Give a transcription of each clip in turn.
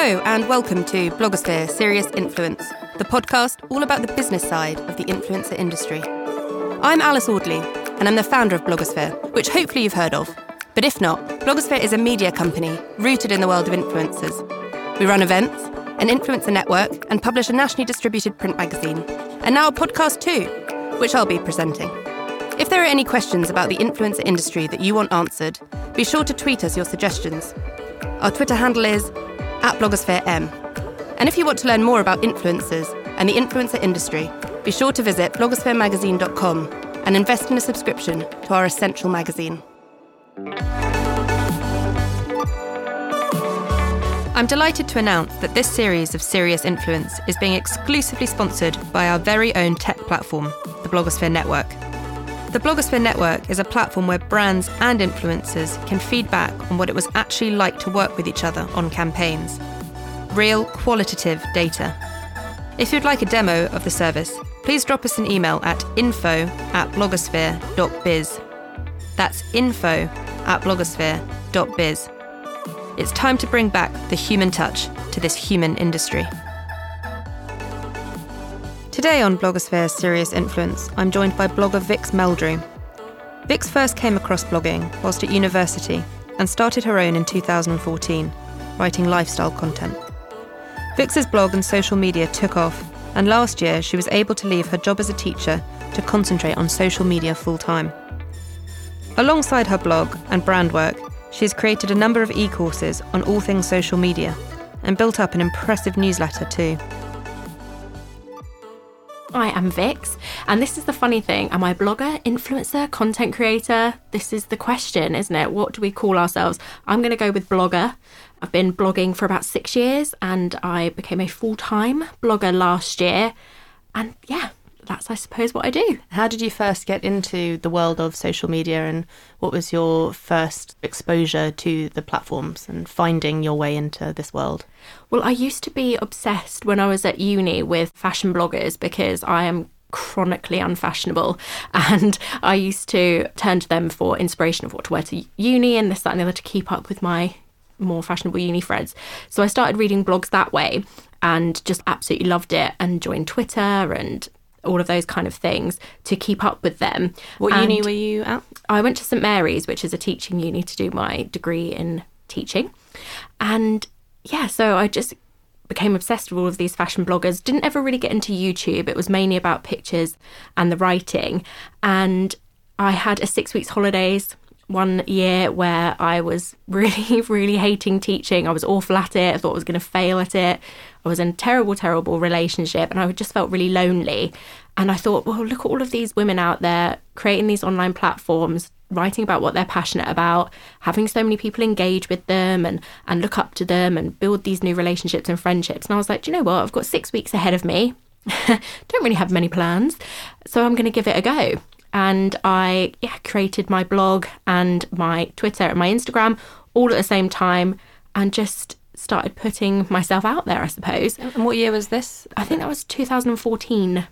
Hello and welcome to Blogosphere Serious Influence, the podcast all about the business side of the influencer industry. I'm Alice Audley and I'm the founder of Blogosphere, which hopefully you've heard of. But if not, Blogosphere is a media company rooted in the world of influencers. We run events, an influencer network, and publish a nationally distributed print magazine. And now a podcast too, which I'll be presenting. If there are any questions about the influencer industry that you want answered, be sure to tweet us your suggestions. Our Twitter handle is @BlogosphereM. And if you want to learn more about influencers and the influencer industry, be sure to visit blogospheremagazine.com and invest in a subscription to our essential magazine. I'm delighted to announce that this series of Serious Influence is being exclusively sponsored by our very own tech platform, the Blogosphere Network. The Blogosphere Network is a platform where brands and influencers can feed back on what it was actually like to work with each other on campaigns. Real, qualitative data. If you'd like a demo of the service, please drop us an email at info@blogosphere.biz. That's info@blogosphere.biz. It's time to bring back the human touch to this human industry. Today on Blogosphere Serious Influence, I'm joined by blogger Vix Meldrew. Vix first came across blogging whilst at university and started her own in 2014, writing lifestyle content. Vix's blog and social media took off, and last year she was able to leave her job as a teacher to concentrate on social media full-time. Alongside her blog and brand work, she has created a number of e-courses on all things social media and built up an impressive newsletter too. I am Vix, and this is the funny thing. Am I a blogger, influencer, content creator? This is the question, isn't it? What do we call ourselves? I'm going to go with blogger. I've been blogging for about 6 years, and I became a full-time blogger last year. And yeah, that's, I suppose, what I do. How did you first get into the world of social media, and what was your first exposure to the platforms and finding your way into this world? Well, I used to be obsessed when I was at uni with fashion bloggers because I am chronically unfashionable, and I used to turn to them for inspiration of what to wear to uni and this, that and the other to keep up with my more fashionable uni friends. So I started reading blogs that way and just absolutely loved it, and joined Twitter and all of those kind of things to keep up with them. What uni were you at? I went to St Mary's, which is a teaching uni, to do my degree in teaching. And yeah, so I just became obsessed with all of these fashion bloggers. Didn't ever really get into YouTube. It was mainly about pictures and the writing. And I had a 6 weeks holidays one year where I was really, really hating teaching. I was awful at it. I thought I was going to fail at it. I was in a terrible, terrible relationship, and I just felt really lonely. And I thought, well, look at all of these women out there creating these online platforms, writing about what they're passionate about, having so many people engage with them and look up to them and build these new relationships and friendships. And I was like, do you know what? I've got 6 weeks ahead of me. Don't really have many plans. So I'm going to give it a go. And I created my blog and my Twitter and my Instagram all at the same time, and just started putting myself out there, I suppose. And what year was this? I think that was 2014.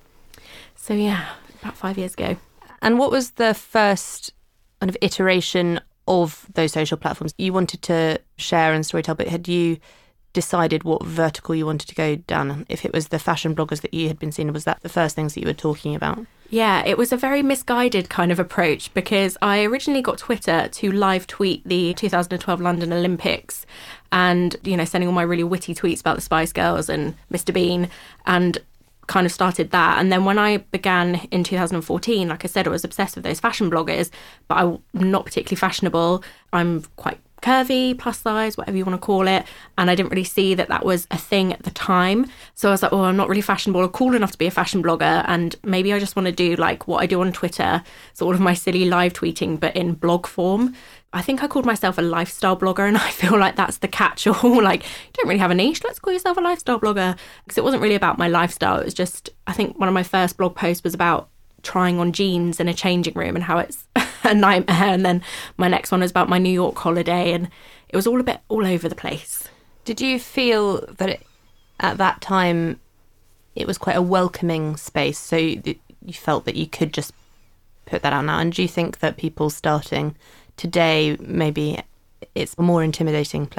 So yeah, about 5 years ago. And what was the first kind of iteration of those social platforms? You wanted to share and storytell, but had you decided what vertical you wanted to go down? If it was the fashion bloggers that you had been seeing, was that the first things that you were talking about? Yeah, it was a very misguided kind of approach, because I originally got Twitter to live tweet the 2012 London Olympics and, you know, sending all my really witty tweets about the Spice Girls and Mr. Bean, and kind of started that. And then when I began in 2014, like I said, I was obsessed with those fashion bloggers, but I'm not particularly fashionable. I'm quite curvy, plus size, whatever you want to call it. And I didn't really see that that was a thing at the time. So I was like, oh, I'm not really fashionable or cool enough to be a fashion blogger. And maybe I just want to do like what I do on Twitter, sort of my silly live tweeting, but in blog form. I think I called myself a lifestyle blogger, and I feel like that's the catch-all. Like, you don't really have a niche, let's call yourself a lifestyle blogger. Because it wasn't really about my lifestyle. It was just, I think one of my first blog posts was about trying on jeans in a changing room and how it's a nightmare. And then my next one was about my New York holiday, and it was all a bit all over the place. Did you feel that at that time it was quite a welcoming space, so you felt that you could just put that out now? And do you think that people starting today, maybe it's a more intimidating place?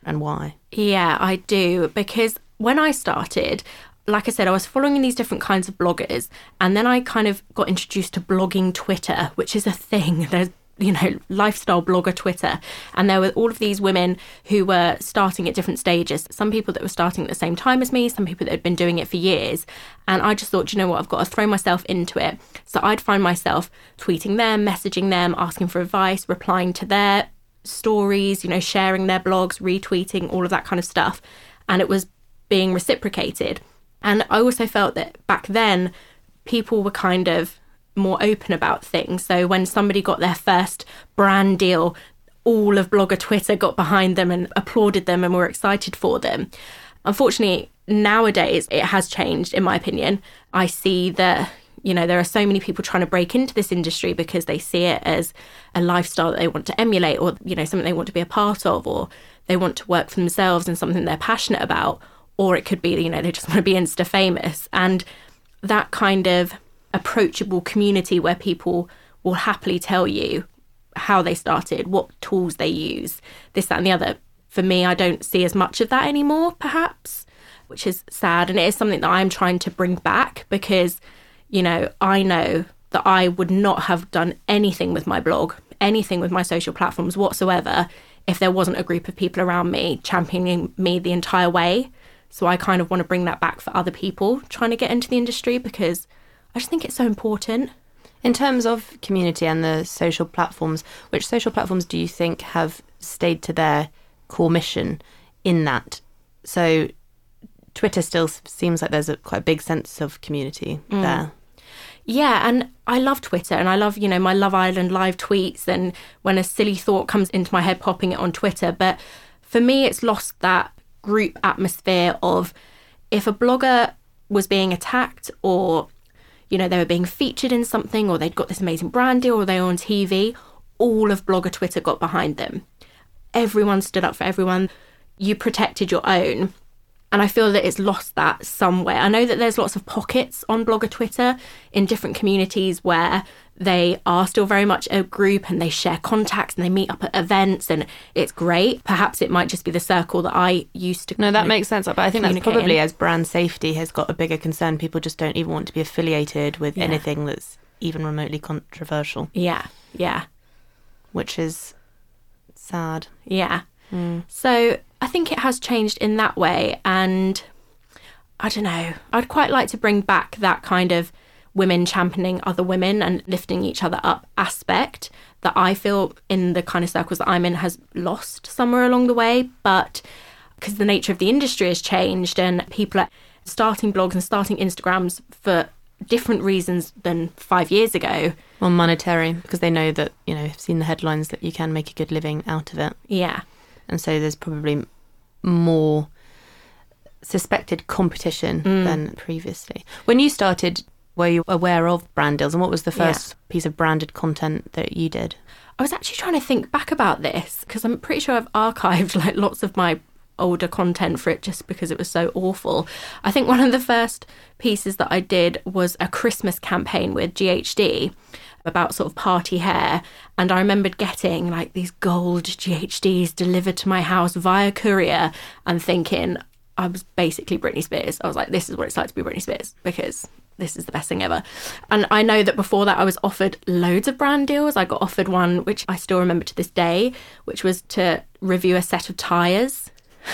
and why? Yeah, I do. Because when I started, like I said, I was following these different kinds of bloggers, and then I kind of got introduced to blogging Twitter, which is a thing. There's, lifestyle blogger Twitter. And there were all of these women who were starting at different stages. Some people that were starting at the same time as me, some people that had been doing it for years. And I just thought, you know what, I've got to throw myself into it. So I'd find myself tweeting them, messaging them, asking for advice, replying to their stories, sharing their blogs, retweeting, all of that kind of stuff. And it was being reciprocated. And I also felt that back then, people were kind of more open about things. So when somebody got their first brand deal, all of blogger Twitter got behind them and applauded them and were excited for them. Unfortunately, nowadays, it has changed, in my opinion. I see that, there are so many people trying to break into this industry because they see it as a lifestyle that they want to emulate, or, something they want to be a part of, or they want to work for themselves and something they're passionate about. Or it could be, they just want to be Insta famous. And that kind of approachable community where people will happily tell you how they started, what tools they use, this, that and the other. For me, I don't see as much of that anymore, perhaps, which is sad. And it is something that I'm trying to bring back because, I know that I would not have done anything with my blog, anything with my social platforms whatsoever, if there wasn't a group of people around me championing me the entire way. So I kind of want to bring that back for other people trying to get into the industry because I just think it's so important. In terms of community and the social platforms, which social platforms do you think have stayed to their core mission in that? So Twitter still seems like there's quite a big sense of community there. Yeah, and I love Twitter and I love, my Love Island live tweets and when a silly thought comes into my head, popping it on Twitter. But for me, it's lost that group atmosphere of if a blogger was being attacked or, they were being featured in something or they'd got this amazing brand deal or they were on TV, all of blogger Twitter got behind them. Everyone stood up for everyone. You protected your own. And I feel that it's lost that somewhere. I know that there's lots of pockets on blogger Twitter in different communities where they are still very much a group and they share contacts and they meet up at events and it's great. Perhaps it might just be the circle that I used to. No, that makes sense. But I think that's probably as brand safety has got a bigger concern. People just don't even want to be affiliated with anything that's even remotely controversial. Yeah, yeah. Which is sad. Yeah. So I think it has changed in that way. And I don't know, I'd quite like to bring back that kind of women championing other women and lifting each other up aspect that I feel in the kind of circles that I'm in has lost somewhere along the way. But because the nature of the industry has changed and people are starting blogs and starting Instagrams for different reasons than 5 years ago. Well, monetary, because they know that, have seen the headlines that you can make a good living out of it. Yeah. And so there's probably more suspected competition than previously. When you started, were you aware of brand deals? And what was the first piece of branded content that you did? I was actually trying to think back about this because I'm pretty sure I've archived lots of my older content for it just because it was so awful. I think one of the first pieces that I did was a Christmas campaign with GHD about sort of party hair, and I remembered getting these gold GHDs delivered to my house via courier and thinking I was basically Britney Spears. I was like, this is what it's like to be Britney Spears because this is the best thing ever. And I know that before that I was offered loads of brand deals. I got offered one which I still remember to this day, which was to review a set of tyres.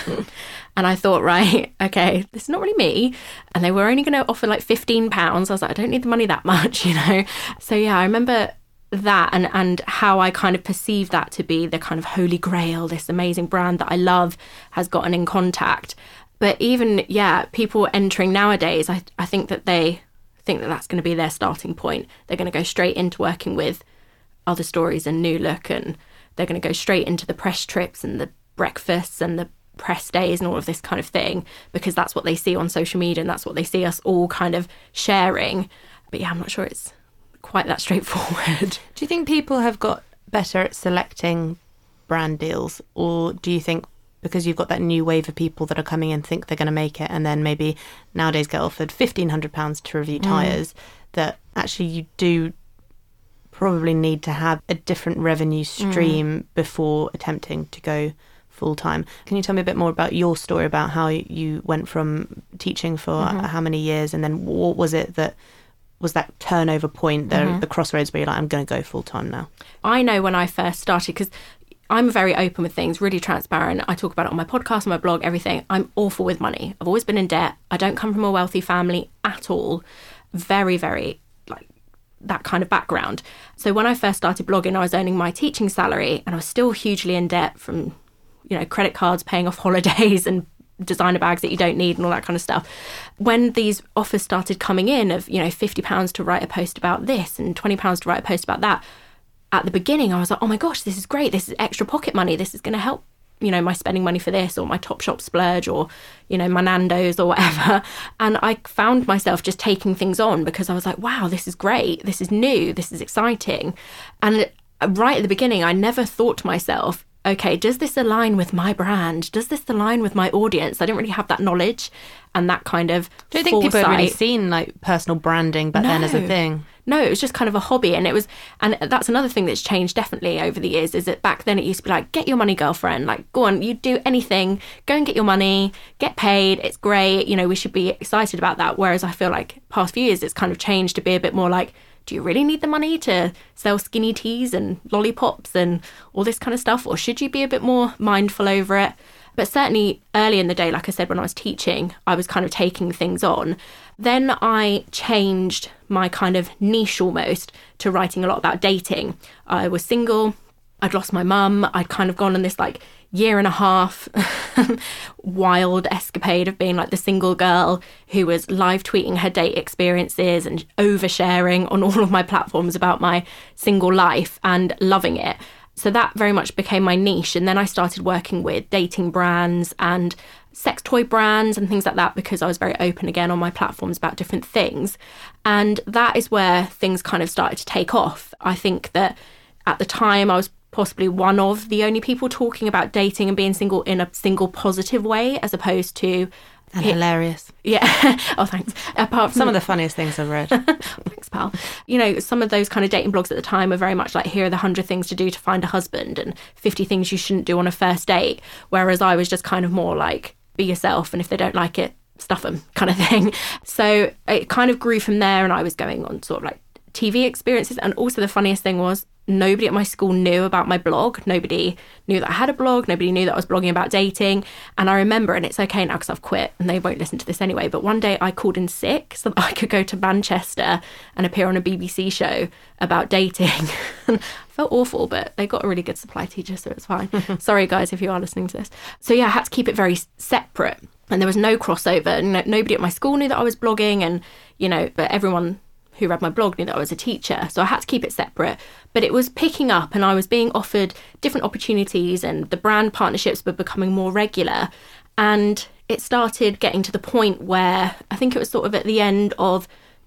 And I thought, right, okay, this is not really me. And they were only going to offer £15. I was like, I don't need the money that much, So yeah, I remember that and how I kind of perceived that to be the kind of holy grail, this amazing brand that I love has gotten in contact. But even, people entering nowadays, I think that they think that that's going to be their starting point. They're going to go straight into working with Other Stories and New Look, and they're going to go straight into the press trips and the breakfasts and the press days and all of this kind of thing because that's what they see on social media and that's what they see us all kind of sharing. But I'm not sure it's quite that straightforward. Do you think people have got better at selecting brand deals, or do you think because you've got that new wave of people that are coming in think they're going to make it and then maybe nowadays get offered £1,500 to review tyres, that actually you do probably need to have a different revenue stream before attempting to go full time. Can you tell me a bit more about your story about how you went from teaching for how many years, and then what was it that was that turnover point, the crossroads where you're like, I'm going to go full time now? I know when I first started, because I'm very open with things, really transparent. I talk about it on my podcast, on my blog, everything. I'm awful with money. I've always been in debt. I don't come from a wealthy family at all. Very, very like that kind of background. So when I first started blogging, I was earning my teaching salary and I was still hugely in debt from, credit cards, paying off holidays and designer bags that you don't need and all that kind of stuff. When these offers started coming in of, £50 to write a post about this and £20 to write a post about that, at the beginning I was like, oh my gosh, this is great. This is extra pocket money. This is going to help, my spending money for this or my Topshop splurge or, my Nando's or whatever. And I found myself just taking things on because I was like, wow, this is great. This is new. This is exciting. And right at the beginning, I never thought to myself, okay, does this align with my brand? Does this align with my audience? I didn't really have that knowledge and that kind of Do you think people had really seen like personal branding back then as a thing? No, it was just kind of a hobby. And that's another thing that's changed definitely over the years, is that back then it used to be like, get your money, girlfriend. Like, go on, you do anything, go and get your money, get paid. It's great. We should be excited about that. Whereas I feel like past few years, it's kind of changed to be a bit more like, do you really need the money to sell skinny teas and lollipops and all this kind of stuff? Or should you be a bit more mindful over it? But certainly early in the day, like I said, when I was teaching, I was kind of taking things on. Then I changed my kind of niche almost to writing a lot about dating. I was single. I'd lost my mum. I'd kind of gone on this like year and a half wild escapade of being like the single girl who was live tweeting her date experiences and oversharing on all of my platforms about my single life and loving it. So that very much became my niche. And then I started working with dating brands and sex toy brands and things like that because I was very open again on my platforms about different things. And that is where things kind of started to take off. I think that at the time I was possibly one of the only people talking about dating and being single in a single positive way, as opposed to... And hilarious. Yeah. Oh, thanks. Apart from some of the funniest things I've read. Thanks, pal. Some of those kind of dating blogs at the time were very much like, here are the 100 things to do to find a husband and 50 things you shouldn't do on a first date. Whereas I was just kind of more like, be yourself, and if they don't like it, stuff them kind of thing. So it kind of grew from there, and I was going on sort of like TV experiences. And also the funniest thing was, nobody at my school knew about my blog. Nobody knew that I had a blog. Nobody knew that I was blogging about dating. And I remember, and it's okay now because I've quit and they won't listen to this anyway, but one day I called in sick so that I could go to Manchester and appear on a BBC show about dating. I felt awful, but they got a really good supply teacher, so it's fine. Sorry, guys, if you are listening to this. So yeah, I had to keep it very separate. And there was no crossover. Nobody at my school knew that I was blogging, and, but everyone who read my blog knew that I was a teacher. So I had to keep it separate. But it was picking up and I was being offered different opportunities and the brand partnerships were becoming more regular. And it started getting to the point where I think it was sort of at the end of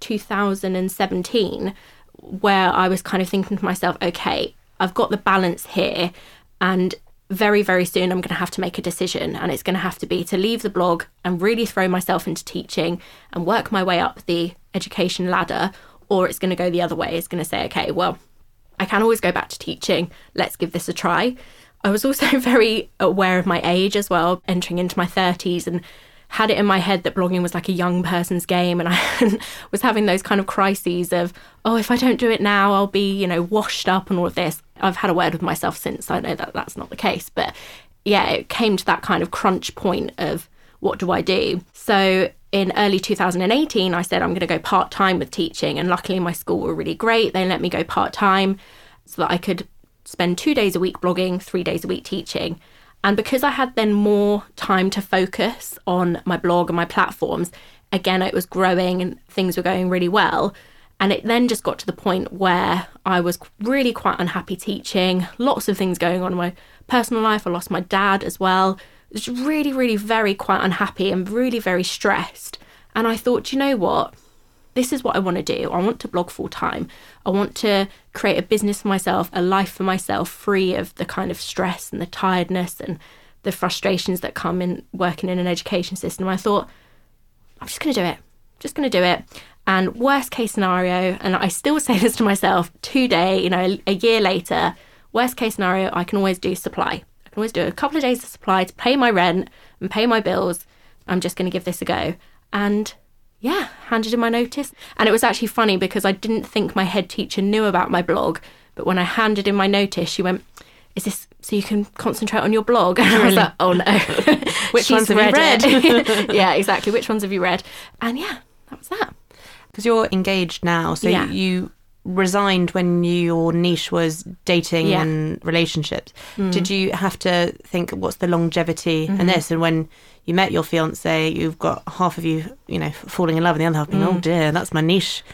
2017 where I was kind of thinking to myself, okay, I've got the balance here, and very, very soon I'm going to have to make a decision, and it's going to have to be to leave the blog and really throw myself into teaching and work my way up the education ladder, or it's going to go the other way. It's going to say, okay, well, I can always go back to teaching. Let's give this a try. I was also very aware of my age as well, entering into my 30s, and had it in my head that blogging was like a young person's game. And I was having those kind of crises of, oh, if I don't do it now, I'll be, washed up and all of this. I've had a word with myself since. I know that that's not the case. But yeah, it came to that kind of crunch point of, what do I do? So in early 2018, I said, I'm going to go part-time with teaching. And luckily my school were really great. They let me go part-time so that I could spend 2 days a week blogging, 3 days a week teaching. And because I had then more time to focus on my blog and my platforms, again, it was growing and things were going really well. And it then just got to the point where I was really quite unhappy teaching, lots of things going on in my personal life. I lost my dad as well. I was really, really very quite unhappy and really very stressed. And I thought, you know what? This is what I want to do. I want to blog full time. I want to create a business for myself, a life for myself, free of the kind of stress and the tiredness and the frustrations that come in working in an education system. I thought, I'm just going to do it. Just going to do it. And worst case scenario, and I still say this to myself today, a year later, worst case scenario, I can always do supply. I can always do a couple of days of supply to pay my rent and pay my bills. I'm just going to give this a go. And yeah, handed in my notice. And it was actually funny because I didn't think my head teacher knew about my blog. But when I handed in my notice, she went, is this so you can concentrate on your blog? And I was like, oh no. Which ones have you read? Yeah, exactly. Which ones have you read? And yeah, that was that. Because you're engaged now, so you resigned when your niche was dating and relationships. Did you have to think, what's the longevity in this? And when you met your fiance, you've got half of you, falling in love, and the other half being, oh dear, that's my niche.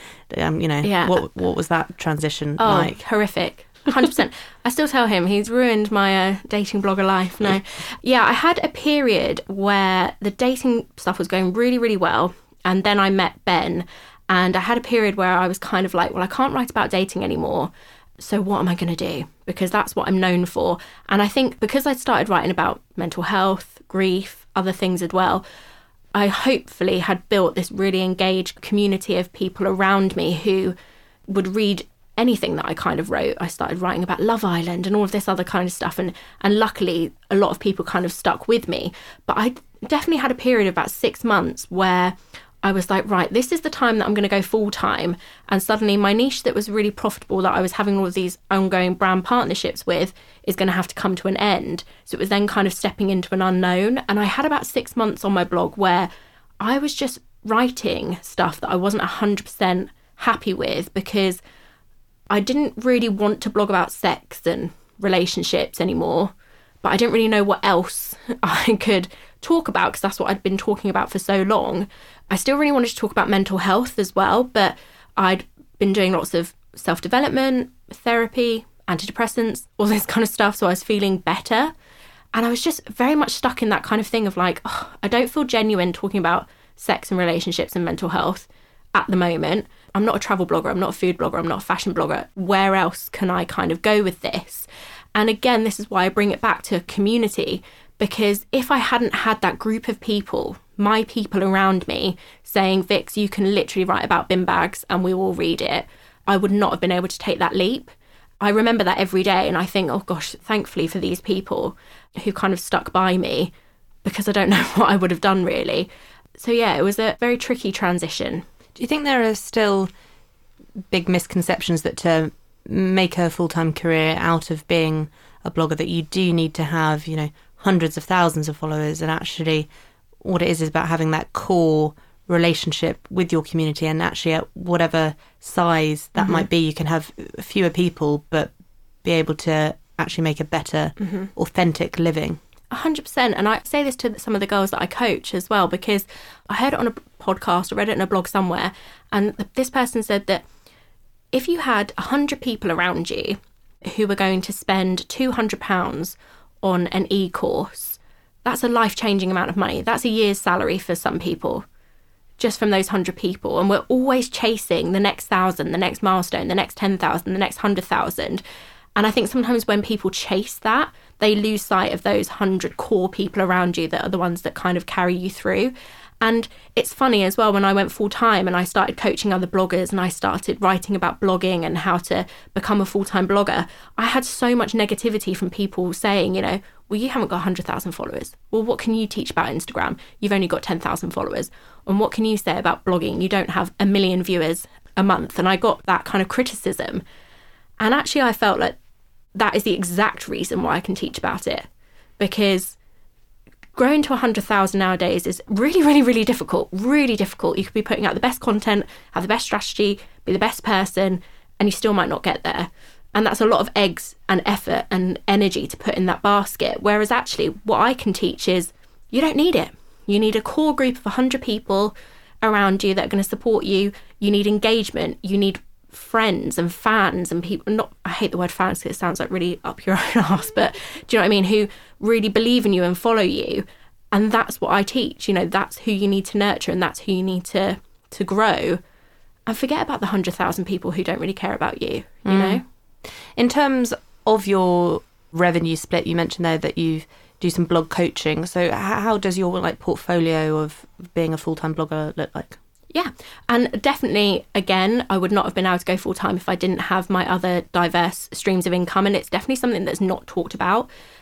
What was that transition like? Horrific. 100%. I still tell him he's ruined my dating blogger life. No. Yeah, I had a period where the dating stuff was going really, really well. And then I met Ben. And I had a period where I was kind of like, well, I can't write about dating anymore. So what am I going to do? Because that's what I'm known for. And I think because I started writing about mental health, grief, other things as well, I hopefully had built this really engaged community of people around me who would read anything that I kind of wrote. I started writing about Love Island and all of this other kind of stuff. And luckily, a lot of people kind of stuck with me. But I definitely had a period of about 6 months where I was like, right, this is the time that I'm going to go full time. And suddenly my niche that was really profitable, that I was having all of these ongoing brand partnerships with, is going to have to come to an end. So it was then kind of stepping into an unknown. And I had about 6 months on my blog where I was just writing stuff that I wasn't 100% happy with, because I didn't really want to blog about sex and relationships anymore. But I didn't really know what else I could talk about, because that's what I'd been talking about for so long. I still really wanted to talk about mental health as well, but I'd been doing lots of self-development, therapy, antidepressants, all this kind of stuff. So I was feeling better. And I was just very much stuck in that kind of thing of like, I don't feel genuine talking about sex and relationships and mental health at the moment. I'm not a travel blogger. I'm not a food blogger. I'm not a fashion blogger. Where else can I kind of go with this? And again, this is why I bring it back to community, because if I hadn't had that group of people, my people around me saying, Vix, you can literally write about bin bags and we will read it, I would not have been able to take that leap. I remember that every day and I think, oh gosh, thankfully for these people who kind of stuck by me, because I don't know what I would have done really. So yeah, it was a very tricky transition. Do you think there are still big misconceptions that to make a full-time career out of being a blogger, that you do need to have, hundreds of thousands of followers, and actually what it is about having that core relationship with your community, and actually at whatever size that might be, you can have fewer people but be able to actually make a better authentic living? 100%. And I say this to some of the girls that I coach as well, because I heard it on a podcast or read it in a blog somewhere, and this person said that if you had 100 people around you who were going to spend £200 on an e-course, that's a life-changing amount of money. That's a year's salary for some people, just from those 100 people. And we're always chasing the next 1,000, the next milestone, the next 10,000, the next 100,000. And I think sometimes when people chase that, they lose sight of those 100 core people around you that are the ones that kind of carry you through. And it's funny as well, when I went full time and I started coaching other bloggers and I started writing about blogging and how to become a full-time blogger, I had so much negativity from people saying, well, you haven't got 100,000 followers. Well, what can you teach about Instagram? You've only got 10,000 followers. And what can you say about blogging? You don't have 1 million viewers a month. And I got that kind of criticism. And actually, I felt like that is the exact reason why I can teach about it, because growing to 100,000 nowadays is really, really, really difficult. Really difficult. You could be putting out the best content, have the best strategy, be the best person, and you still might not get there. And that's a lot of eggs and effort and energy to put in that basket. Whereas actually what I can teach is you don't need it. You need a core group of 100 people around you that are going to support you. You need engagement. You need friends and fans and people, I hate the word fans because it sounds like really up your own arse, but do you know what I mean, who really believe in you and follow you. And that's what I teach. That's who you need to nurture, and that's who you need to grow. And forget about the 100,000 people who don't really care about you, you know? In terms of your revenue split, you mentioned there that you do some blog coaching. So how does your portfolio of being a full-time blogger look like? Yeah, and definitely, again, I would not have been able to go full-time if I didn't have my other diverse streams of income, and it's definitely something that's not talked about.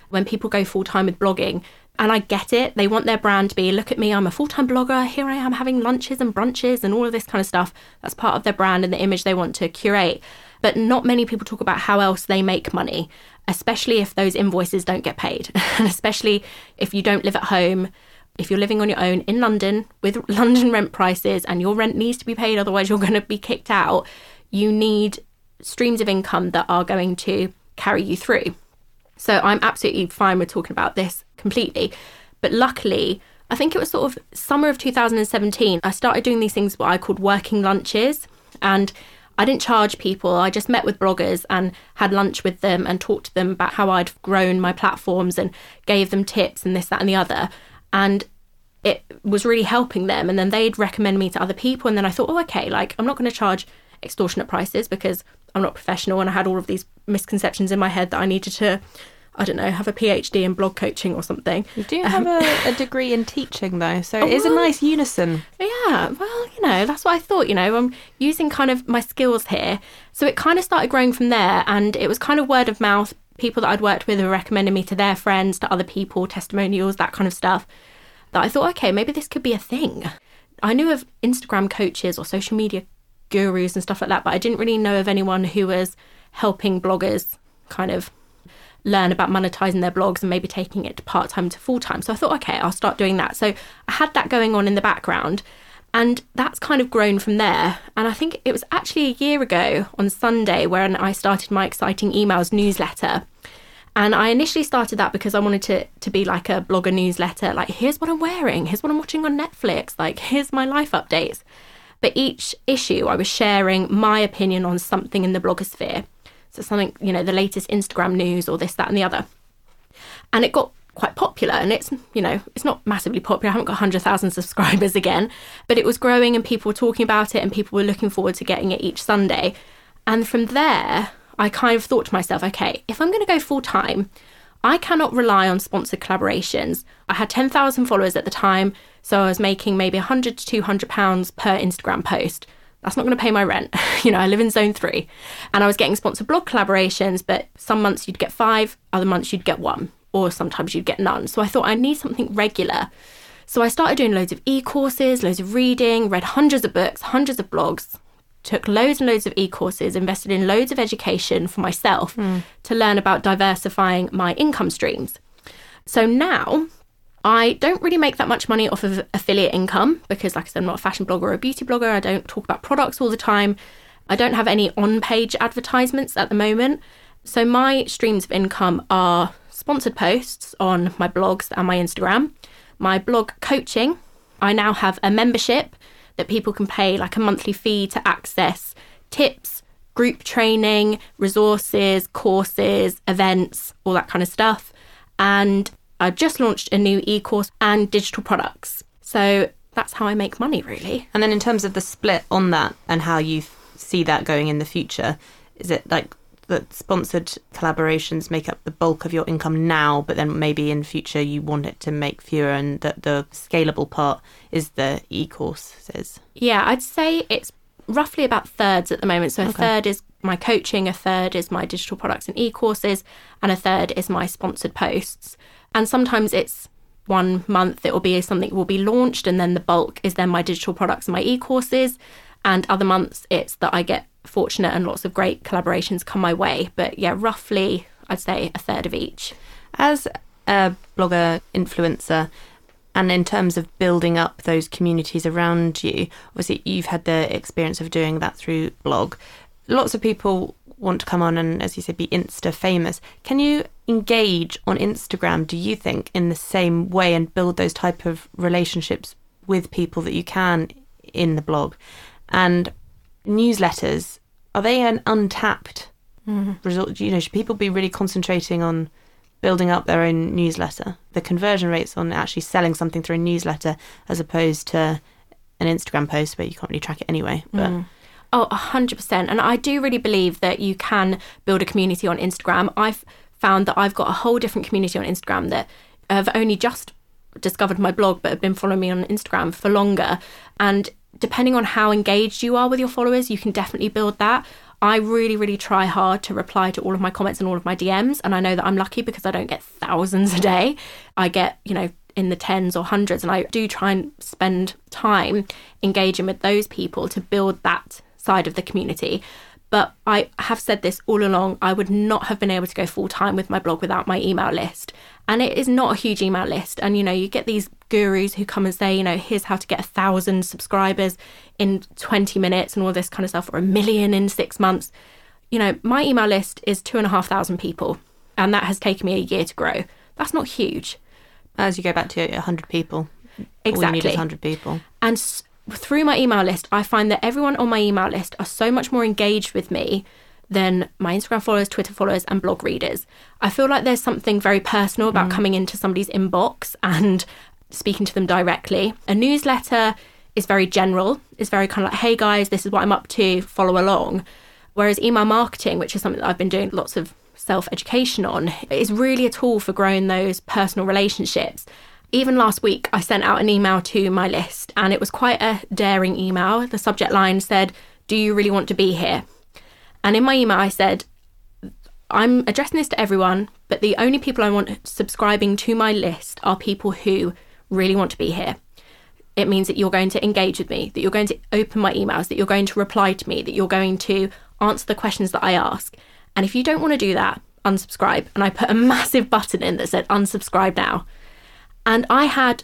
when people go full-time with blogging. And I get it. They want their brand to be, look at me, I'm a full-time blogger. Here I am having lunches and brunches and all of this kind of stuff. That's part of their brand and the image they want to curate. But not many people talk about how else they make money, especially if those invoices don't get paid. And especially if you don't live at home, if you're living on your own in London with London rent prices and your rent needs to be paid, otherwise you're going to be kicked out. You need streams of income that are going to carry you through. So I'm absolutely fine with talking about this completely. But luckily, I think it was sort of summer of 2017, I started doing these things what I called working lunches. And I didn't charge people. I just met with bloggers and had lunch with them and talked to them about how I'd grown my platforms and gave them tips and this, that and the other. And it was really helping them. And then they'd recommend me to other people. And then I thought, oh, okay, like I'm not going to charge extortionate prices because I'm not professional. And I had all of these misconceptions in my head that I needed to, I don't know, have a PhD in blog coaching or something. You do have a degree in teaching though, so it is a nice unison. Yeah, well, that's what I thought, I'm using kind of my skills here. So it kind of started growing from there, and it was kind of word of mouth. People that I'd worked with were recommending me to their friends, to other people, testimonials, that kind of stuff. That I thought, okay, maybe this could be a thing. I knew of Instagram coaches or social media gurus and stuff like that, but I didn't really know of anyone who was helping bloggers kind of learn about monetizing their blogs and maybe taking it to part-time to full-time. So I thought, okay, I'll start doing that. So I had that going on in the background, and that's kind of grown from there. And I think it was actually a year ago on Sunday when I started my Exciting Emails newsletter. And I initially started that because I wanted to be like a blogger newsletter, like here's what I'm wearing, here's what I'm watching on Netflix, like here's my life updates. But each issue I was sharing my opinion on something in the blogosphere. So something, the latest Instagram news or this, that and the other. And it got quite popular, and it's not massively popular. I haven't got 100,000 subscribers again, but it was growing and people were talking about it and people were looking forward to getting it each Sunday. And from there, I kind of thought to myself, okay, if I'm going to go full time, I cannot rely on sponsored collaborations. I had 10,000 followers at the time, so I was making maybe £100 to £200 per Instagram post. That's not going to pay my rent. I live in zone 3, and I was getting sponsored blog collaborations, but some months you'd get 5, other months you'd get 1, or sometimes you'd get none. So I thought I need something regular. So I started doing loads of e-courses, loads of reading, read hundreds of books, hundreds of blogs, took loads and loads of e-courses, invested in loads of education for myself to learn about diversifying my income streams. So now I don't really make that much money off of affiliate income because, like I said, I'm not a fashion blogger or a beauty blogger. I don't talk about products all the time. I don't have any on-page advertisements at the moment. So my streams of income are sponsored posts on my blogs and my Instagram, my blog coaching. I now have a membership that people can pay like a monthly fee to access tips, group training, resources, courses, events, all that kind of stuff. And I've just launched a new e-course and digital products. So that's how I make money, really. And then in terms of the split on that and how you see that going in the future, is it like that sponsored collaborations make up the bulk of your income now, but then maybe in future you want it to make fewer, and that the scalable part is the e-courses? Yeah, I'd say it's roughly about thirds at the moment. So a third is my coaching, a third is my digital products and e-courses, and a third is my sponsored posts. And sometimes it's 1 month it will be something will be launched, and then the bulk is then my digital products and my e-courses. And other months it's that I get fortunate and lots of great collaborations come my way. But yeah, roughly I'd say a third of each. As a blogger influencer, and in terms of building up those communities around you, obviously you've had the experience of doing that through blog. Lots of people want to come on and, as you said, be Insta famous. Can you engage on Instagram, do you think, in the same way and build those type of relationships with people that you can in the blog? And newsletters, are they an untapped result? Should people be really concentrating on building up their own newsletter? The conversion rates on actually selling something through a newsletter as opposed to an Instagram post where you can't really track it anyway. But Oh, 100%. And I do really believe that you can build a community on Instagram. I've found that I've got a whole different community on Instagram that have only just discovered my blog but have been following me on Instagram for longer. And depending on how engaged you are with your followers, you can definitely build that. I really, really try hard to reply to all of my comments and all of my DMs. And I know that I'm lucky because I don't get thousands a day. I get, in the tens or hundreds. And I do try and spend time engaging with those people to build that side of the community. But I have said this all along, I would not have been able to go full time with my blog without my email list. And it is not a huge email list. And, you get these gurus who come and say, here's how to get 1,000 subscribers in 20 minutes and all this kind of stuff, or 1 million in 6 months. My email list is 2,500 people, and that has taken me a year to grow. That's not huge. As you go back to 100 people. Exactly. All you need is 100 people. And through my email list, I find that everyone on my email list are so much more engaged with me than my Instagram followers, Twitter followers, and blog readers. I feel like there's something very personal about coming into somebody's inbox and speaking to them directly. A newsletter is very general. It's very kind of like, hey guys, this is what I'm up to, follow along. Whereas email marketing, which is something that I've been doing lots of self-education on, is really a tool for growing those personal relationships. Even last week, I sent out an email to my list, and it was quite a daring email. The subject line said, "Do you really want to be here?" And in my email, I said, I'm addressing this to everyone, but the only people I want subscribing to my list are people who really want to be here. It means that you're going to engage with me, that you're going to open my emails, that you're going to reply to me, that you're going to answer the questions that I ask. And if you don't want to do that, unsubscribe. And I put a massive button in that said, unsubscribe now. And I had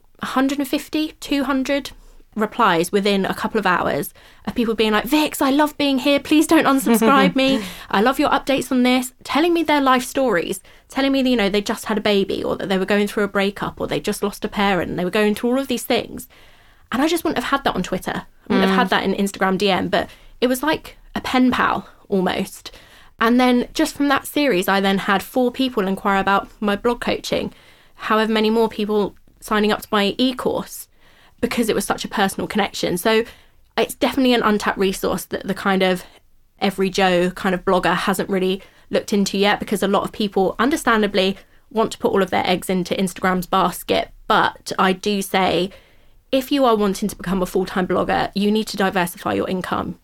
150, 200 replies within a couple of hours of people being like, Vix, I love being here. Please don't unsubscribe me. I love your updates on this. Telling me their life stories, telling me, they just had a baby, or that they were going through a breakup, or they just lost a parent, and they were going through all of these things. And I just wouldn't have had that on Twitter. I wouldn't have had that in Instagram DM, but it was like a pen pal almost. And then just from that series, I then had 4 people inquire about my blog coaching, however many more people signing up to my e-course, because it was such a personal connection. So it's definitely an untapped resource that the kind of every Joe kind of blogger hasn't really looked into yet, because a lot of people understandably want to put all of their eggs into Instagram's basket. But I do say, if you are wanting to become a full-time blogger, you need to diversify your income.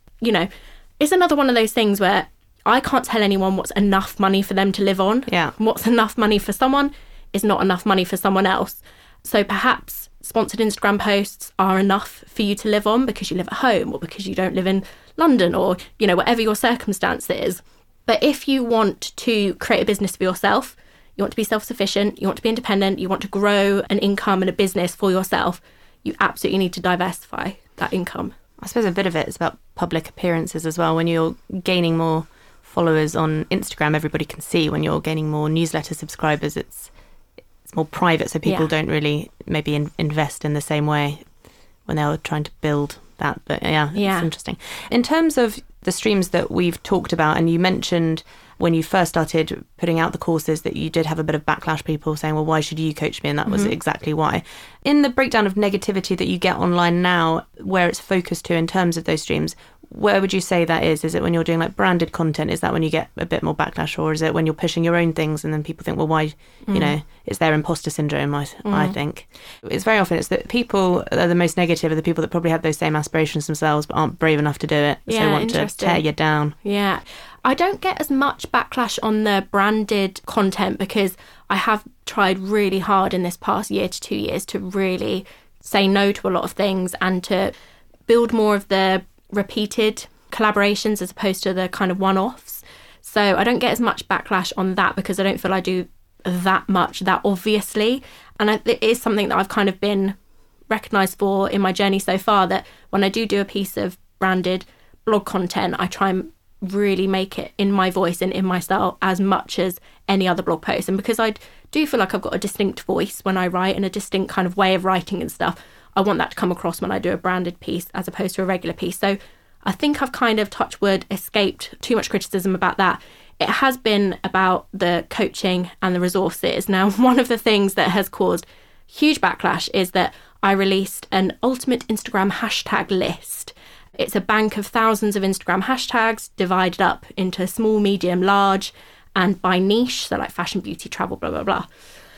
It's another one of those things where I can't tell anyone what's enough money for them to live on. Yeah. What's enough money for someone is not enough money for someone else. So perhaps sponsored Instagram posts are enough for you to live on because you live at home, or because you don't live in London, or, whatever your circumstance is. But if you want to create a business for yourself, you want to be self-sufficient, you want to be independent, you want to grow an income and a business for yourself, you absolutely need to diversify that income. I suppose a bit of it is about public appearances as well. When you're gaining more followers on Instagram, everybody can see. When you're gaining more newsletter subscribers, it's more private, so people don't really maybe invest in the same way when they're trying to build that. But it's interesting. In terms of the streams that we've talked about, and you mentioned when you first started putting out the courses that you did have a bit of backlash, people saying, well, why should you coach me? And that was exactly why. In the breakdown of negativity that you get online now, where it's focused to in terms of those streams, where would you say that is? Is it when you're doing like branded content? Is that when you get a bit more backlash? Or is it when you're pushing your own things and then people think, well, why, it's their imposter syndrome, I think. It's very often, it's that people that are the most negative are the people that probably have those same aspirations themselves but aren't brave enough to do it. So want to tear you down. Yeah. I don't get as much backlash on the branded content because I have tried really hard in this past year to 2 years to really say no to a lot of things and to build more of the repeated collaborations as opposed to the kind of one-offs. So I don't get as much backlash on that because I don't feel I do that much that obviously. And it is something that I've kind of been recognised for in my journey so far, that when I do a piece of branded blog content, I try and really make it in my voice and in my style as much as any other blog post. And because I do feel like I've got a distinct voice when I write and a distinct kind of way of writing and stuff, I want that to come across when I do a branded piece as opposed to a regular piece. So I think I've kind of, touch wood, escaped too much criticism about that. It has been about the coaching and the resources. Now, one of the things that has caused huge backlash is that I released an ultimate Instagram hashtag list. It's a bank of thousands of Instagram hashtags divided up into small, medium, large, and by niche. So like fashion, beauty, travel, blah, blah, blah.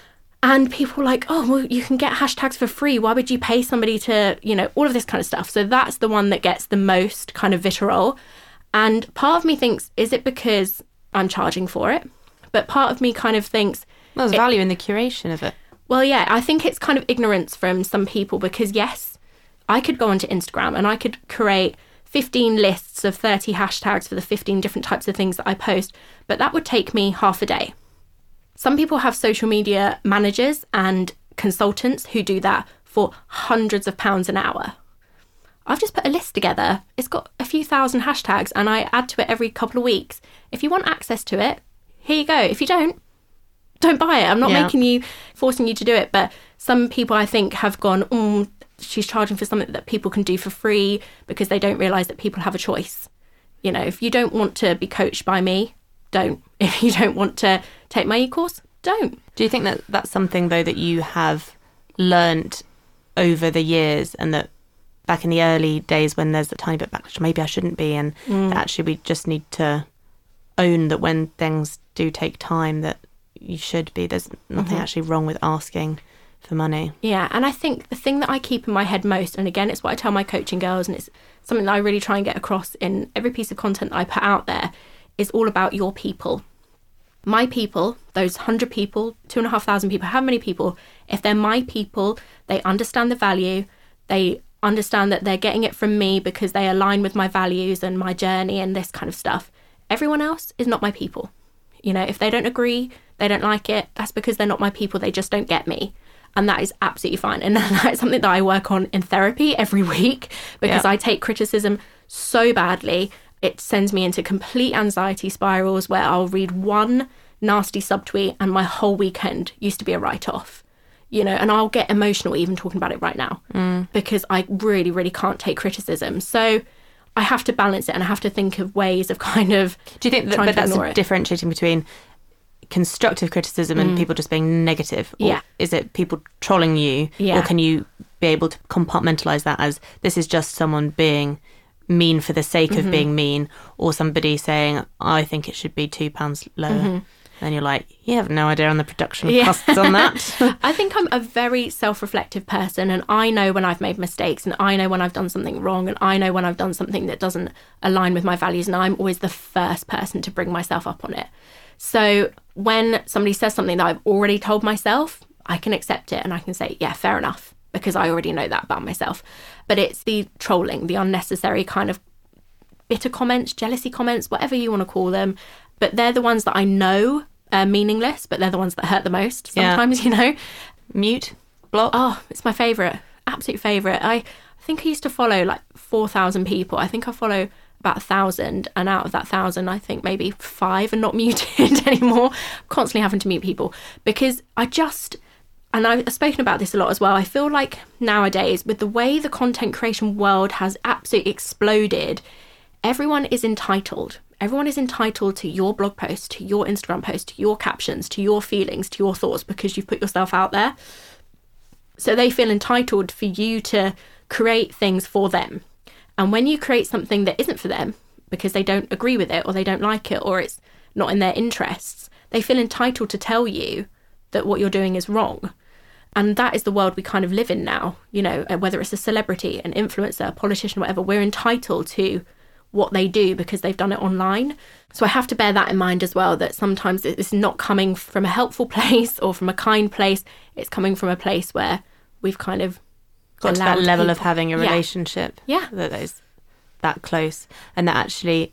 And people were like, oh, well, you can get hashtags for free. Why would you pay somebody to, all of this kind of stuff? So that's the one that gets the most kind of vitriol. And part of me thinks, is it because I'm charging for it? But part of me kind of thinks... Well, there's value in the curation of it. Well, yeah, I think it's kind of ignorance from some people because, yes, I could go onto Instagram and I could create 15 lists of 30 hashtags for the 15 different types of things that I post, but that would take me half a day. Some people have social media managers and consultants who do that for hundreds of pounds an hour. I've just put a list together. It's got a few thousand hashtags and I add to it every couple of weeks. If you want access to it, here you go. If you don't buy it. I'm not forcing you to do it. But some people I think have gone, she's charging for something that people can do for free because they don't realise that people have a choice. You know, if you don't want to be coached by me, don't. If you don't want to take my e-course, don't. Do you think that that's something, though, that you have learnt over the years and that back in the early days when there's a tiny bit of backlash, maybe I shouldn't be, and that actually we just need to own that when things do take time that you should be. There's nothing actually wrong with asking for money. Yeah, and I think the thing that I keep in my head most, and again, it's what I tell my coaching girls, and it's something that I really try and get across in every piece of content that I put out there, is all about your people. My people, those 100 people, 2,500 people, how many people, if they're my people, they understand the value, they understand that they're getting it from me because they align with my values and my journey and this kind of stuff. Everyone else is not my people. You know, if they don't agree, they don't like it, that's because they're not my people, they just don't get me. And that is absolutely fine. And that is something that I work on in therapy every week because I take criticism so badly. It sends me into complete anxiety spirals where I'll read one nasty subtweet and my whole weekend used to be a write-off. You know, and I'll get emotional even talking about it right now because I really, really can't take criticism. So I have to balance it and I have to think of ways of kind of... Do you think that that's differentiating between constructive criticism and people just being negative? Or is it people trolling you? Or can you be able to compartmentalise that as this is just someone being mean for the sake of being mean, or somebody saying, I think it should be £2 lower? And you're like, you have no idea on the production costs on that. I think I'm a very self-reflective person and I know when I've made mistakes and I know when I've done something wrong and I know when I've done something that doesn't align with my values, and I'm always the first person to bring myself up on it. So when somebody says something that I've already told myself, I can accept it and I can say, yeah, fair enough, because I already know that about myself. But it's the trolling, the unnecessary kind of bitter comments, jealousy comments, whatever you want to call them. But they're the ones that I know are meaningless, but they're the ones that hurt the most sometimes, you know. Mute, block. Oh, it's my favourite, absolute favourite. I think I used to follow like 4,000 people. I think I follow about 1,000, and out of that 1,000, I think maybe 5 are not muted anymore. Constantly having to mute people because and I've spoken about this a lot as well, I feel like nowadays with the way the content creation world has absolutely exploded, everyone is entitled. Everyone is entitled to your blog post, to your Instagram post, to your captions, to your feelings, to your thoughts, because you've put yourself out there. So they feel entitled for you to create things for them. And when you create something that isn't for them, because they don't agree with it or they don't like it or it's not in their interests, they feel entitled to tell you that what you're doing is wrong. And that is the world we kind of live in now. You know, whether it's a celebrity, an influencer, a politician, whatever, we're entitled to what they do because they've done it online. So I have to bear that in mind as well, that sometimes it's not coming from a helpful place or from a kind place. It's coming from a place where we've kind of got to that level of having a relationship that is that close, and that actually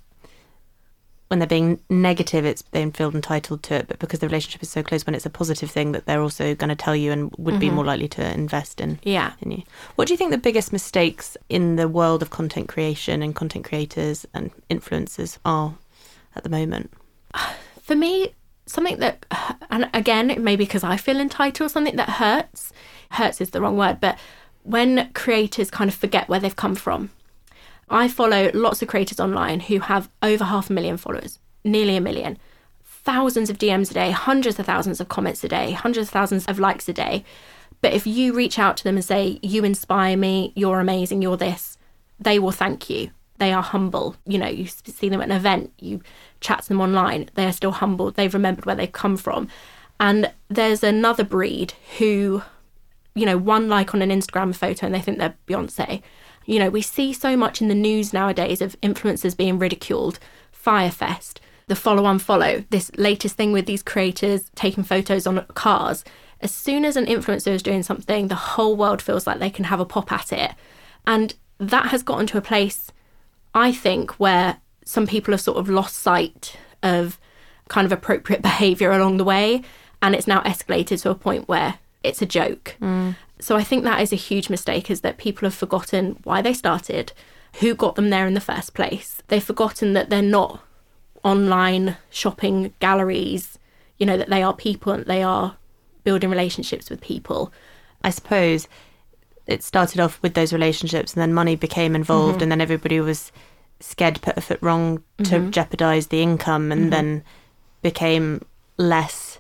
when they're being negative, they feel entitled to it, but because the relationship is so close, when it's a positive thing, that they're also going to tell you and would be more likely to invest in you. What do you think the biggest mistakes in the world of content creation and content creators and influencers are at the moment? For me, something that, and again, it may be because I feel entitled, something that hurts is the wrong word, but when creators kind of forget where they've come from. I follow lots of creators online who have over 500,000 followers, nearly 1 million, thousands of DMs a day, hundreds of thousands of comments a day, hundreds of thousands of likes a day. But if you reach out to them and say, you inspire me, you're amazing, you're this, they will thank you. They are humble. You know, you see them at an event, you chat to them online, they are still humble. They've remembered where they've come from. And there's another breed who, you know, one like on an Instagram photo and they think they're Beyonce. You know, we see so much in the news nowadays of influencers being ridiculed. Firefest, the follow, this latest thing with these creators taking photos on cars. As soon as an influencer is doing something, the whole world feels like they can have a pop at it. And that has gotten to a place, I think, where some people have sort of lost sight of kind of appropriate behaviour along the way. And it's now escalated to a point where it's a joke. So I think that is a huge mistake, is that people have forgotten why they started, who got them there in the first place. They've forgotten that they're not online shopping galleries, you know, that they are people and they are building relationships with people. I suppose it started off with those relationships and then money became involved, and then everybody was scared to put a foot wrong to jeopardise the income, and then became less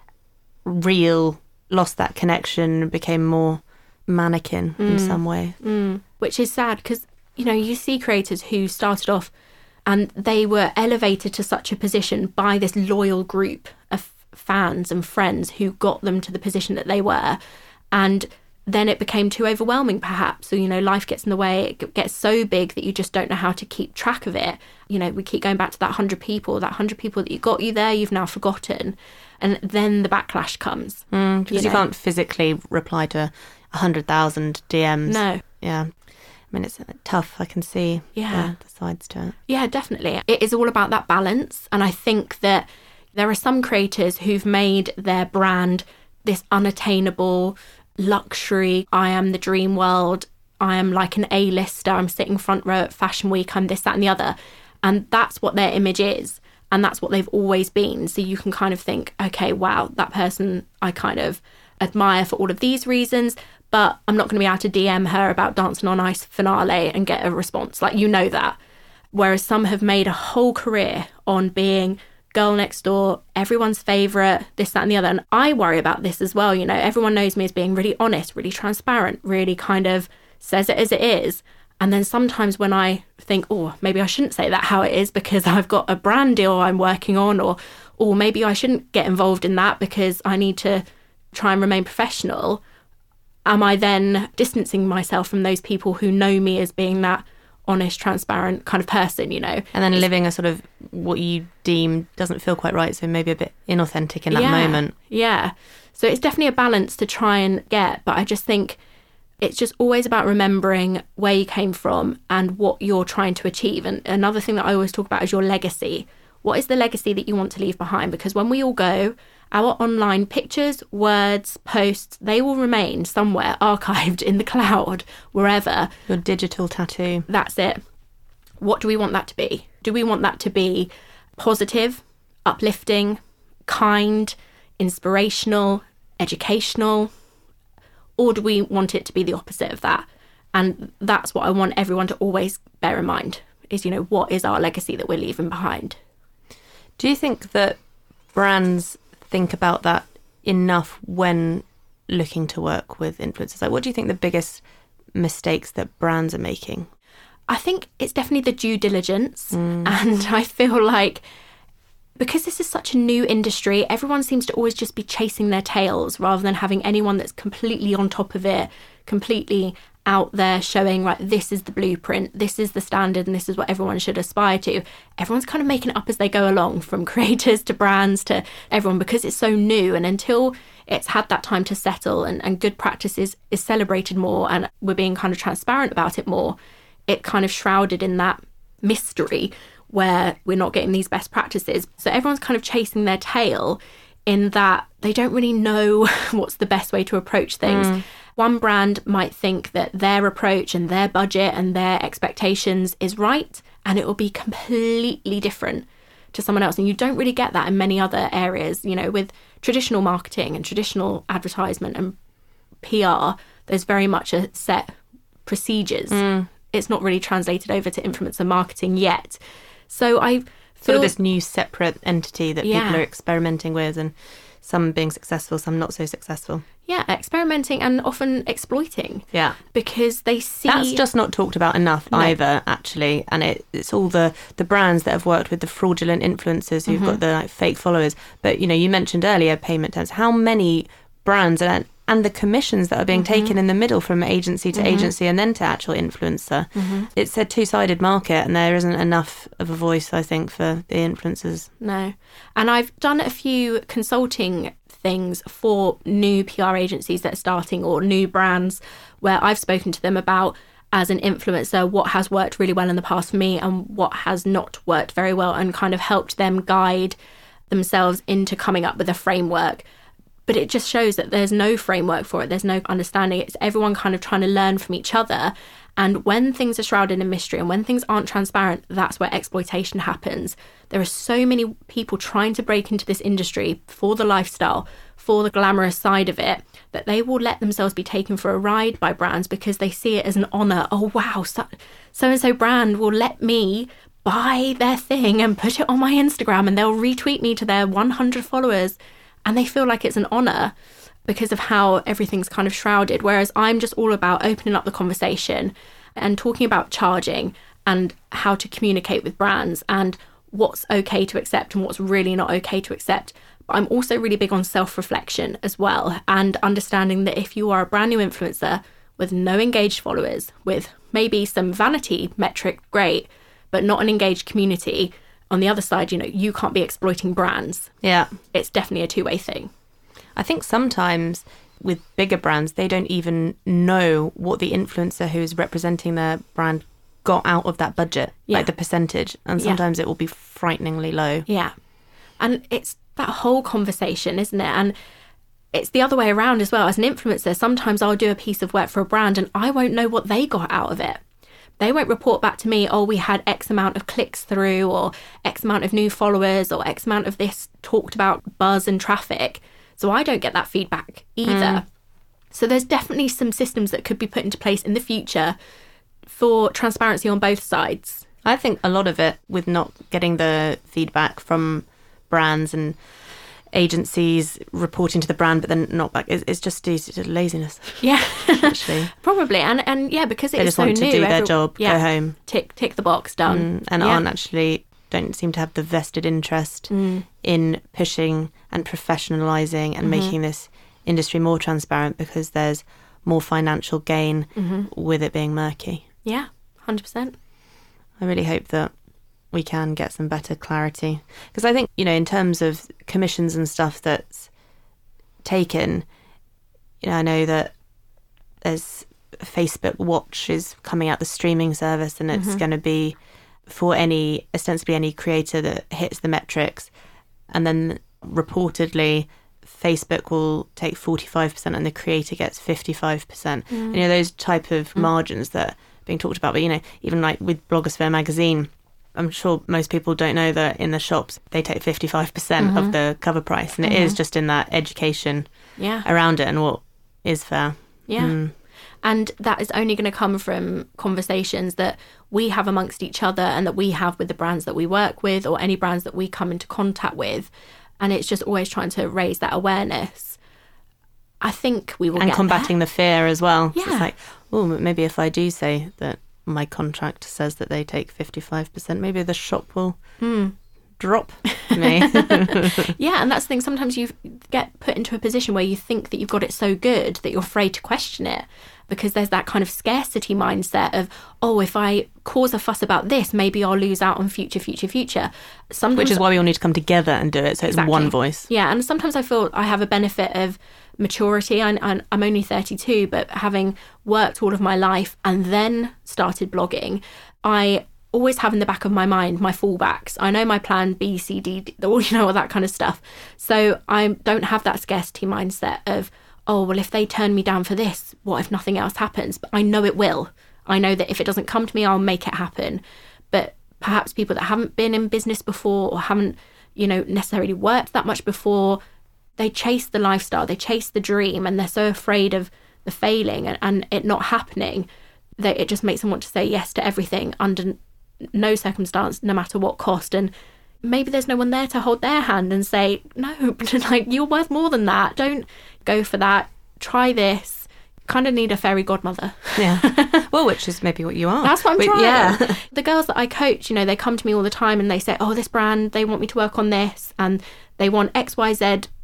real, lost that connection, became more mannequin in some way. Which is sad, because, you know, you see creators who started off and they were elevated to such a position by this loyal group of fans and friends who got them to the position that they were. And then it became too overwhelming, perhaps. So, you know, life gets in the way. It gets so big that you just don't know how to keep track of it. You know, we keep going back to that 100 people that you got you there, you've now forgotten. And then the backlash comes. Because you can't physically reply to 100,000 DMs. No. Yeah. I mean, it's tough. I can see the sides to it. Yeah, definitely. It is all about that balance. And I think that there are some creators who've made their brand this unattainable luxury. I am the dream world. I am like an A-lister. I'm sitting front row at Fashion Week. I'm this, that and the other. And that's what their image is. And that's what they've always been. So you can kind of think, okay, wow, that person I kind of admire for all of these reasons, but I'm not going to be able to DM her about Dancing on Ice finale and get a response. Like, you know that. Whereas some have made a whole career on being girl next door, everyone's favourite, this, that and the other. And I worry about this as well. You know, everyone knows me as being really honest, really transparent, really kind of says it as it is. And then sometimes when I think, oh, maybe I shouldn't say that how it is because I've got a brand deal I'm working on, or maybe I shouldn't get involved in that because I need to try and remain professional. Am I then distancing myself from those people who know me as being that honest, transparent kind of person, you know? And then living a sort of what you deem doesn't feel quite right, so maybe a bit inauthentic in that moment. Yeah. So it's definitely a balance to try and get, but I just think it's just always about remembering where you came from and what you're trying to achieve. And another thing that I always talk about is your legacy. What is the legacy that you want to leave behind? Because when we all go, our online pictures, words, posts, they will remain somewhere archived in the cloud, wherever. Your digital tattoo. That's it. What do we want that to be? Do we want that to be positive, uplifting, kind, inspirational, educational? Or do we want it to be the opposite of that? And that's what I want everyone to always bear in mind is, you know, what is our legacy that we're leaving behind? Do you think that brands think about that enough when looking to work with influencers? Like, what do you think the biggest mistakes that brands are making? I think it's definitely the due diligence. And I feel like because this is such a new industry, everyone seems to always just be chasing their tails rather than having anyone that's completely on top of it, completely out there showing, right, this is the blueprint, this is the standard, and this is what everyone should aspire to. Everyone's kind of making it up as they go along, from creators to brands to everyone, because it's so new. And until it's had that time to settle and good practices is celebrated more and we're being kind of transparent about it more, it kind of shrouded in that mystery where we're not getting these best practices. So everyone's kind of chasing their tail in that they don't really know what's the best way to approach things. One brand might think that their approach and their budget and their expectations is right, and it will be completely different to someone else. And you don't really get that in many other areas. You know, with traditional marketing and traditional advertisement and PR, there's very much a set procedures. It's not really translated over to influencer marketing yet. So I feel sort of this new separate entity that people are experimenting with, and some being successful, some not so successful. Yeah, experimenting and often exploiting. Yeah. Because they see... That's just not talked about enough either, actually. And it's all the brands that have worked with the fraudulent influencers who've got the fake followers. But, you know, you mentioned earlier payment terms. How many brands, and and the commissions that are being taken in the middle from agency to agency and then to actual influencer. It's a two-sided market, and there isn't enough of a voice, I think, for the influencers. No. And I've done a few consulting things for new PR agencies that are starting or new brands where I've spoken to them about, as an influencer, what has worked really well in the past for me and what has not worked very well, and kind of helped them guide themselves into coming up with a framework. But it just shows that there's no framework for it. There's no understanding. It's everyone kind of trying to learn from each other. And when things are shrouded in mystery and when things aren't transparent, that's where exploitation happens. There are so many people trying to break into this industry for the lifestyle, for the glamorous side of it, that they will let themselves be taken for a ride by brands because they see it as an honour. Oh, wow, so-and-so brand will let me buy their thing and put it on my Instagram, and they'll retweet me to their 100 followers. And they feel like it's an honour because of how everything's kind of shrouded. Whereas I'm just all about opening up the conversation and talking about charging and how to communicate with brands and what's okay to accept and what's really not okay to accept. But I'm also really big on self-reflection as well, and understanding that if you are a brand new influencer with no engaged followers, with maybe some vanity metric, great, but not an engaged community, on the other side, you can't be exploiting brands. Yeah. It's definitely a two-way thing. I think sometimes with bigger brands, they don't even know what the influencer who's representing their brand got out of that budget, like the percentage. And sometimes it will be frighteningly low. Yeah. And it's that whole conversation, isn't it? And it's the other way around as well. As an influencer, sometimes I'll do a piece of work for a brand and I won't know what they got out of it. They won't report back to me, oh, we had X amount of clicks through, or X amount of new followers, or X amount of this talked about buzz and traffic. So I don't get that feedback either. So there's definitely some systems that could be put into place in the future for transparency on both sides. I think a lot of it with not getting the feedback from brands and agencies reporting to the brand but then not back, it's just due to laziness. Yeah. Actually. Probably. And yeah, because it's so new. They just want to do their job, go home. Tick the box, done. And don't seem to have the vested interest in pushing and professionalising and making this industry more transparent, because there's more financial gain with it being murky. Yeah, 100%. I really hope that we can get some better clarity, because I think, in terms of commissions and stuff that's taken, I know that there's Facebook Watch is coming out, the streaming service, and it's going to be for ostensibly any creator that hits the metrics, and then reportedly Facebook will take 45% and the creator gets 55%. Those type of margins that are being talked about. But even like with Blogosphere magazine, I'm sure most people don't know that in the shops they take 55% of the cover price, and it is just in that education around it and what is fair. Yeah. And that is only going to come from conversations that we have amongst each other and that we have with the brands that we work with, or any brands that we come into contact with. And it's just always trying to raise that awareness. I think we will and get combating there. The fear as well. Yeah. It's like, oh, maybe if I do say that my contract says that they take 55%, maybe the shop will drop me. Yeah, and that's the thing. Sometimes you get put into a position where you think that you've got it so good that you're afraid to question it, because there's that kind of scarcity mindset of, oh, if I cause a fuss about this, maybe I'll lose out on future. Sometimes, which is why we all need to come together and do it, so it's one voice. Yeah, and sometimes I feel I have a benefit of maturity. I'm only 32, but having worked all of my life and then started blogging, I always have in the back of my mind my fallbacks. I know my plan B, C, D, all that kind of stuff. So I don't have that scarcity mindset of, oh, well, if they turn me down for this, what if nothing else happens? But I know it will. I know that if it doesn't come to me, I'll make it happen. But perhaps people that haven't been in business before or haven't, necessarily worked that much before, they chase the lifestyle, they chase the dream, and they're so afraid of the failing and it not happening that it just makes them want to say yes to everything under no circumstance, no matter what cost. And maybe there's no one there to hold their hand and say, no, like, you're worth more than that. Don't go for that. Try this. Kind of need a fairy godmother. Yeah. Well, which is maybe what you are. That's what I'm trying. Yeah. The girls that I coach, they come to me all the time and they say, oh, this brand, they want me to work on this and they want XYZ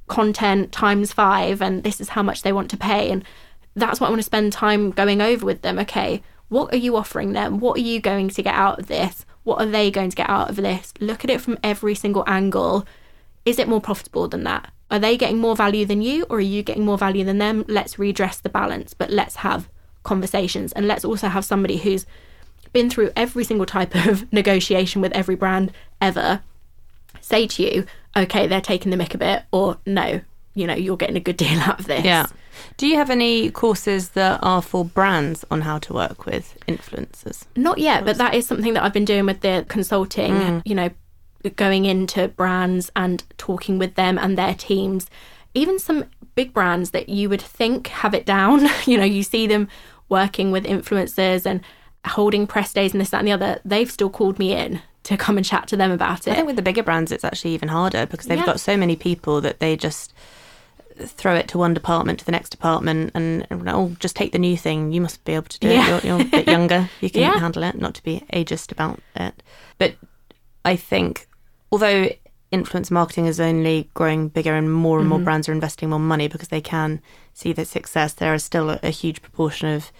content times 5 and this is how much they want to pay. And that's what I want to spend time going over with them. Okay, what are you offering them? What are you going to get out of this? What are they going to get out of this? Look at it from every single angle. Is it more profitable than that? Are they getting more value than you, or are you getting more value than them? Let's redress the balance, but let's have conversations. And let's also have somebody who's been through every single type of negotiation with every brand ever say to you, okay, they're taking the mick a bit, or no, you know, you're getting a good deal out of this. Yeah. Do you have any courses that are for brands on how to work with influencers? Not yet, but that is something that I've been doing with the consulting, you know, going into brands and talking with them and their teams. Even some big brands that you would think have it down, you know, you see them working with influencers and holding press days and this, that and the other, they've still called me in to come and chat to them about it. I think with the bigger brands, it's actually even harder because they've got so many people that they just throw it to one department to the next department and oh, just take the new thing. You must be able to do it. You're a bit younger. You can handle it. Not to be ageist about it. But I think although influencer marketing is only growing bigger and more brands are investing more money because they can see the success, there is still a huge proportion of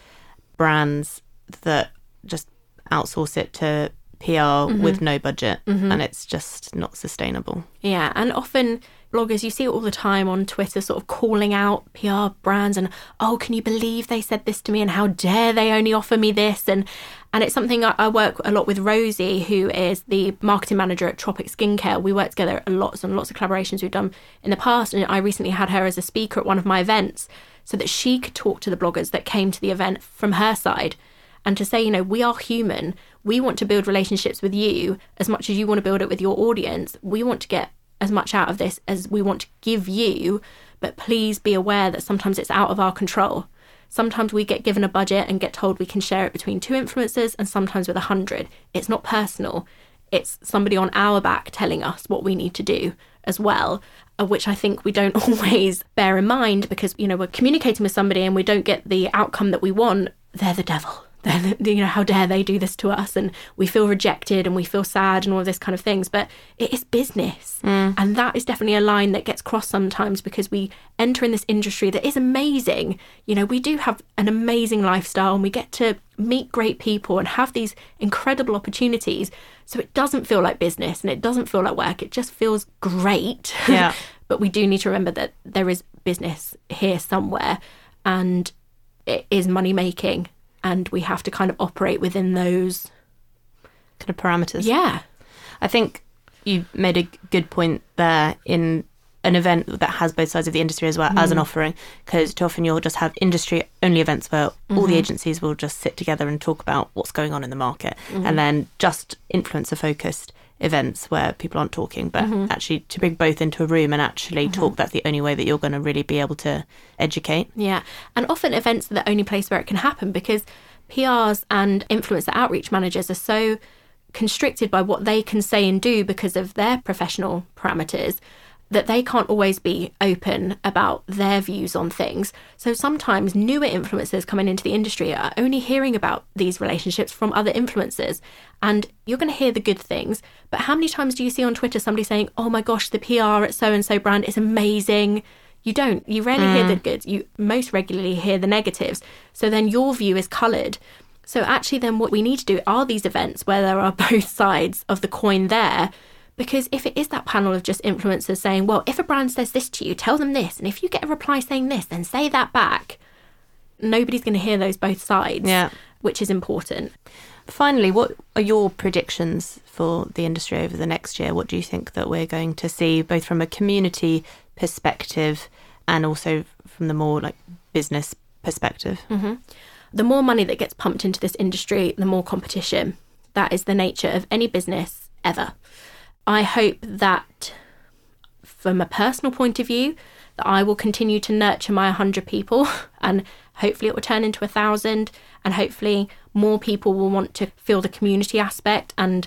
brands that just outsource it to PR with no budget and it's just not sustainable. Yeah, and often bloggers, you see it all the time on Twitter, sort of calling out PR brands and, oh, can you believe they said this to me and how dare they only offer me this? And it's something I work a lot with Rosie, who is the marketing manager at Tropic Skincare. We work together lots and lots of collaborations we've done in the past. And I recently had her as a speaker at one of my events so that she could talk to the bloggers that came to the event from her side and to say, you know, we are human. We want to build relationships with you as much as you want to build it with your audience. We want to get as much out of this as we want to give you, but please be aware that sometimes it's out of our control. Sometimes we get given a budget and get told we can share it between 2 influencers and sometimes with 100. It's not personal. It's somebody on our back telling us what we need to do as well, which I think we don't always bear in mind because, you know, we're communicating with somebody and we don't get the outcome that we want. They're the devil. Then, you know, how dare they do this to us? And we feel rejected and we feel sad and all of this kind of things. But it is business. And that is definitely a line that gets crossed sometimes because we enter in this industry that is amazing. You know, we do have an amazing lifestyle and we get to meet great people and have these incredible opportunities. So it doesn't feel like business and it doesn't feel like work. It just feels great. Yeah. But we do need to remember that there is business here somewhere and it is money making. And we have to kind of operate within those kind of parameters. Yeah. I think you made a good point there in an event that has both sides of the industry as well as an offering, because too often you'll just have industry-only events where all the agencies will just sit together and talk about what's going on in the market, and then just influencer-focused events where people aren't talking, but actually to bring both into a room and actually talk, that's the only way that you're going to really be able to educate. Yeah, and often events are the only place where it can happen because PRs and influencer outreach managers are so constricted by what they can say and do because of their professional parameters that they can't always be open about their views on things. So sometimes newer influencers coming into the industry are only hearing about these relationships from other influencers. And you're going to hear the good things. But how many times do you see on Twitter somebody saying, oh my gosh, the PR at so-and-so brand is amazing? You don't. You rarely hear the good. You most regularly hear the negatives. So then your view is coloured. So actually then what we need to do are these events where there are both sides of the coin there. Because if it is that panel of just influencers saying, well, if a brand says this to you, tell them this. And if you get a reply saying this, then say that back. Nobody's going to hear those both sides, which is important. Finally, what are your predictions for the industry over the next year? What do you think that we're going to see, both from a community perspective and also from the more like business perspective? The more money that gets pumped into this industry, the more competition. That is the nature of any business ever. I hope that from a personal point of view, that I will continue to nurture my 100 people and hopefully it will turn into 1,000 and hopefully more people will want to feel the community aspect and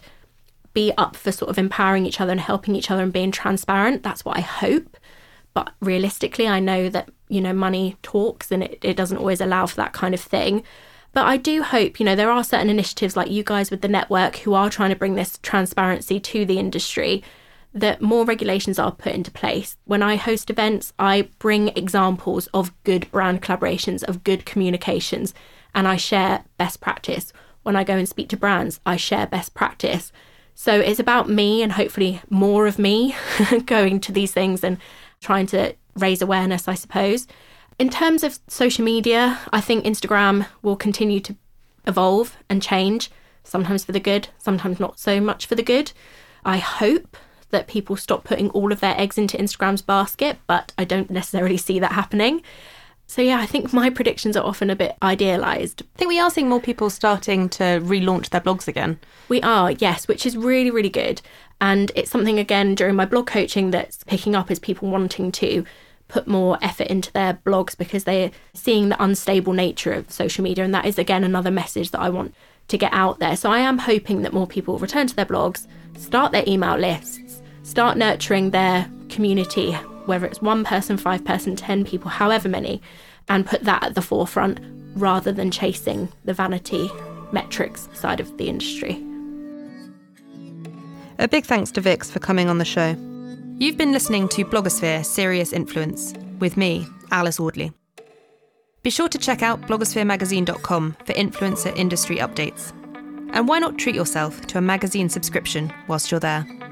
be up for sort of empowering each other and helping each other and being transparent. That's what I hope. But realistically, I know that, you know, money talks and it doesn't always allow for that kind of thing. But I do hope, you know, there are certain initiatives like you guys with the network who are trying to bring this transparency to the industry, that more regulations are put into place. When I host events, I bring examples of good brand collaborations, of good communications, and I share best practice. When I go and speak to brands, I share best practice. So it's about me and hopefully more of me going to these things and trying to raise awareness, I suppose. In terms of social media, I think Instagram will continue to evolve and change, sometimes for the good, sometimes not so much for the good. I hope that people stop putting all of their eggs into Instagram's basket, but I don't necessarily see that happening. So yeah, I think my predictions are often a bit idealised. I think we are seeing more people starting to relaunch their blogs again. We are, yes, which is really, really good. And it's something, again, during my blog coaching that's picking up, is people wanting to put more effort into their blogs because they're seeing the unstable nature of social media. And that is, again, another message that I want to get out there. So I am hoping that more people return to their blogs, start their email lists, start nurturing their community, whether it's 1 person, 5 person, 10 people, however many, and put that at the forefront rather than chasing the vanity metrics side of the industry. A big thanks to Vix for coming on the show. You've been listening to Blogosphere Serious Influence with me, Alice Audley. Be sure to check out blogospheremagazine.com for influencer industry updates. And why not treat yourself to a magazine subscription whilst you're there?